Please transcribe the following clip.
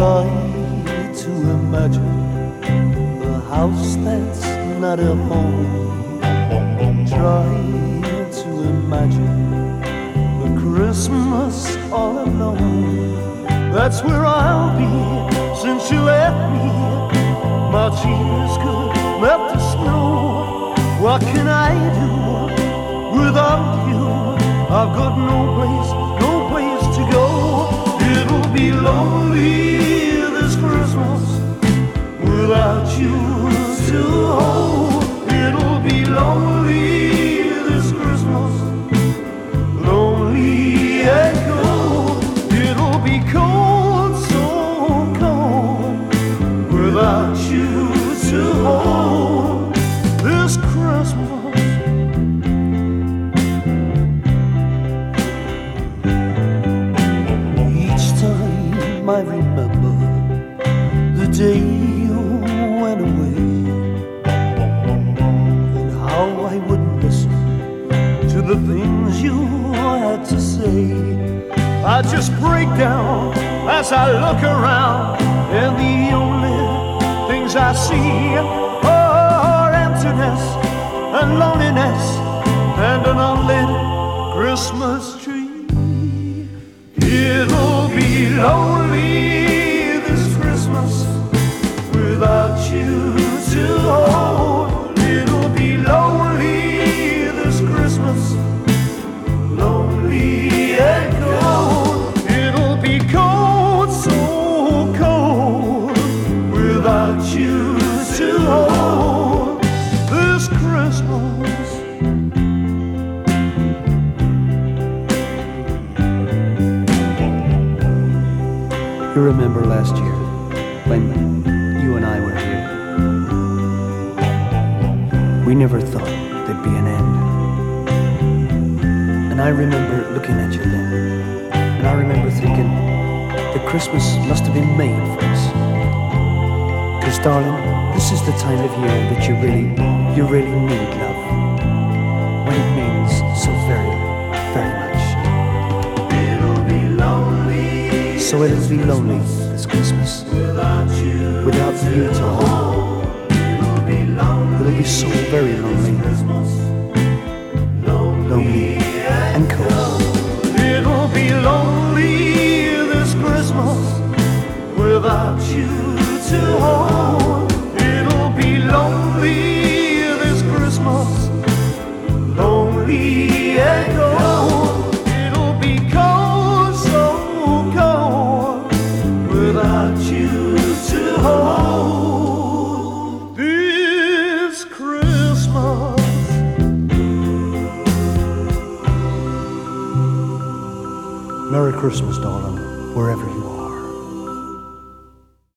Try to imagine a house that's not a home. Try to imagine a Christmas all alone. That's where I'll be since you left me. My tears could melt the snow. What can I do without you? I've got no place to go. It'll be lonely this Christmas without you to hold. It'll be lonely this Christmas, lonely and cold. It'll be cold, so cold, without you to hold this Christmas. Each time I remember the day you went away, and how I wouldn't listen to the things you had to say. I just break down as I look around, and the only things I see are emptiness and loneliness and an unlit Christmas tree. It'll be lonely this Christmas without you to hold. It'll be lonely this Christmas, lonely and cold. It'll be cold, so cold, without you to hold this Christmas. You remember last year when you and I were here? We never thought there'd be an end. And I remember looking at you then, and I remember thinking that Christmas must have been made for us. 'Cause darling, this is the time of year that you really need love, when it means so very, very much. It'll be lonely. So it'll be lonely this Christmas Without you to hold. it'll be lonely. It'll be so very lonely, lonely and cold. It'll be lonely this Christmas without you to hold. It'll be lonely this Christmas, lonely and cold. It'll be cold, so cold, without you to hold this Christmas. Merry Christmas, darling, wherever you